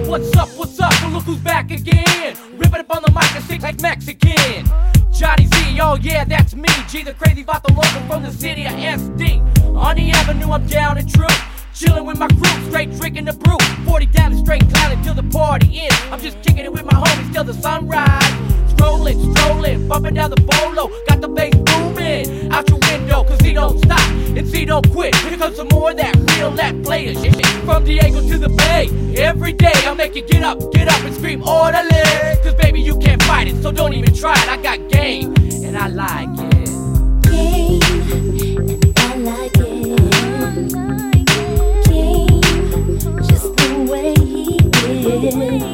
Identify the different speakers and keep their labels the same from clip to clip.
Speaker 1: What's up, well look who's back again. Ripping up on the mic and sing like Mexican. Johnny Z, oh yeah, that's me. G, the crazy vato local from the city of SD. On the avenue, I'm down and true. Chillin' with my crew, straight drinking the brew. 40 down and straight clouded till the party ends. I'm just kicking it with my homies till the sunrise. Strolling, bumping down the bolo. Got the bass booming out your window, cause he don't stop and C don't quit. Here comes some more of that real that player shit. From Diego to the Bay, every day I'll make you get up and scream orderly. Cause baby you can't fight it, so don't even try it. I got game, and I like it.
Speaker 2: Game, and I like it. Game, just the way he is.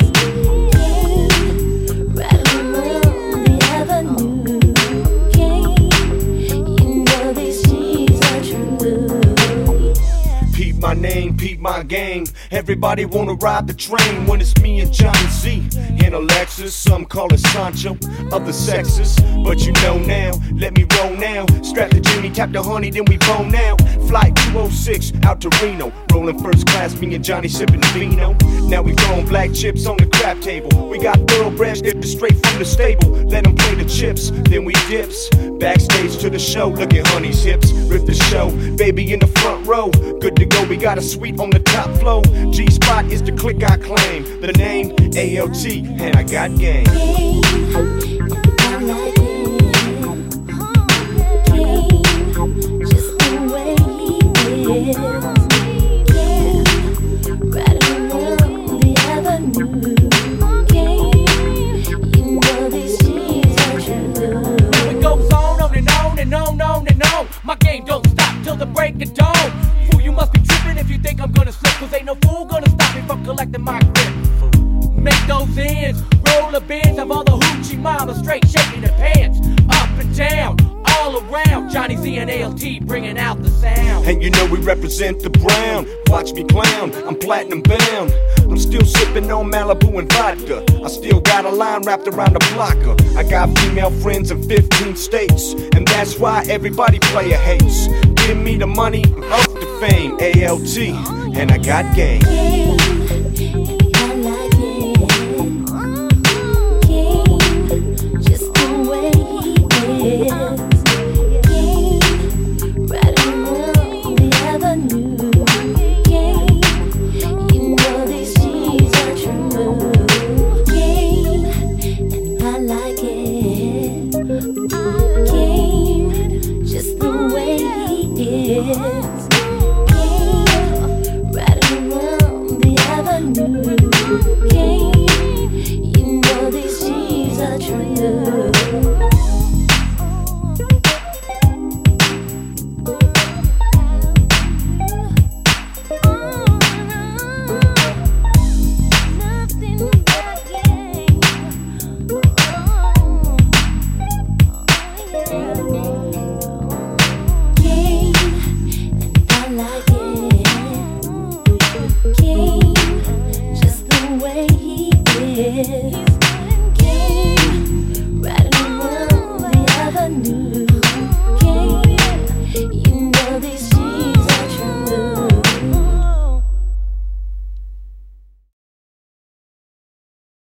Speaker 3: My name, peep my game. Everybody wanna ride the train when it's me and Johnny Z in a Lexus. Some call it Sancho, other sexes, but you know now. Let me roll now. Strap the Jimmy, tap the honey, then we bone now. Flight 206 out to Reno, rolling first class. Me and Johnny sipping vino. Now we throwing black chips on the crap table. We got thoroughbreds dipped straight from the stable. Let them play the chips, then we dips backstage to the show. Look at honey's hips, rip the show. Baby in the front row, good to go. We got a suite on the top floor. G-Spot is the click I claim. The name ALT, and I got game.
Speaker 2: Game, I like it. Game, just the way he is. Game, riding along the avenue. Game, you know these G's are true.
Speaker 1: Now it goes on and on and on and on. My game don't stop till the break of dawn. Fool, you must be tripping if you think I'm gonna slip, cause ain't no fool gonna stop me from collecting my grip. Make those ends, roll the bins, have all the hoochie mamas straight shaking their pants. Up and down, all around, Johnny Z and ALT bringing out the sound.
Speaker 3: And you know we represent the brown. Watch me clown, I'm platinum bound. I'm still sipping on Malibu and vodka. I still got a line wrapped around the blocker. I got female friends in 15 states, and that's why everybody player hates. Give me the money, up the fame, ALT, and I got game.